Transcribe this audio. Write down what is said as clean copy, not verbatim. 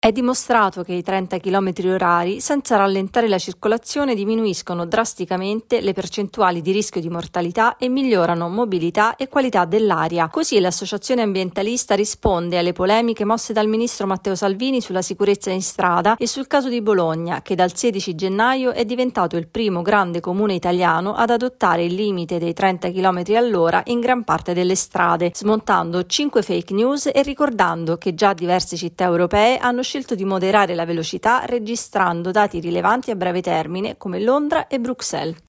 È dimostrato che i 30 km/h senza rallentare la circolazione diminuiscono drasticamente le percentuali di rischio di mortalità e migliorano mobilità e qualità dell'aria. Così l'associazione ambientalista risponde alle polemiche mosse dal ministro Matteo Salvini sulla sicurezza in strada e sul caso di Bologna, che dal 16 gennaio è diventato il primo grande comune italiano ad adottare il limite dei 30 km/h in gran parte delle strade, smontando 5 fake news e ricordando che già diverse città europee hanno scelto di moderare la velocità registrando dati rilevanti a breve termine come Londra e Bruxelles.